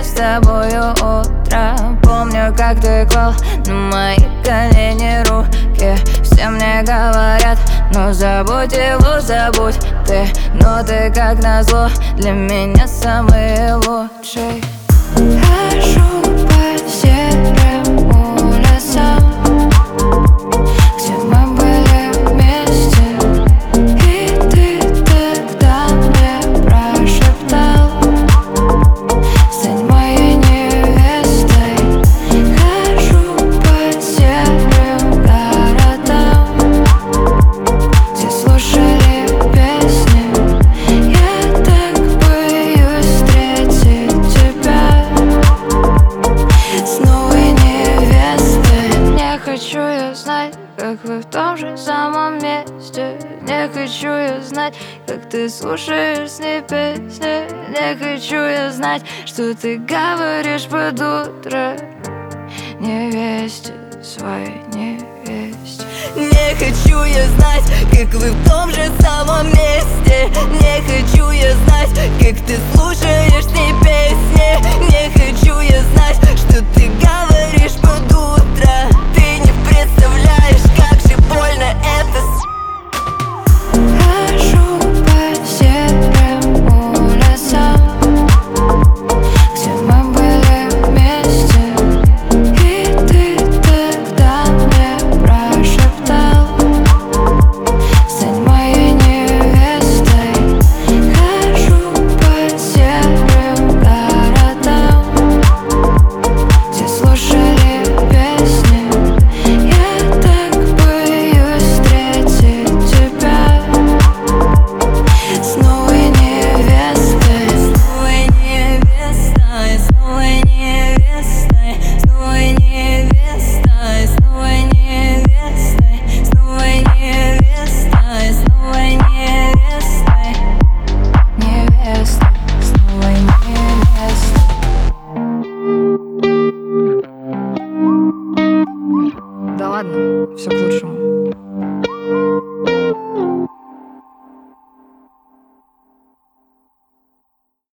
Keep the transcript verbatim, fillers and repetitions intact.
с тобою утро. Помню, как ты клал на мои колени руки. Все мне говорят, ну забудь его, забудь ты. Но ты, как назло, для меня самый лучший. Хожу по серым улицам, где мы были вместе, и ты тогда мне прошептал: стань моей невестой. Хожу по серым городам, где слушали песни. Я так боюсь встретить тебя с новой невестой. Не хочу я знать, как вы в том же самом месте. Не хочу я знать, как ты слушаешь с ней песни. Не хочу я знать, что ты говоришь под утро невесте, своей невесте. Не хочу я знать, как вы в том же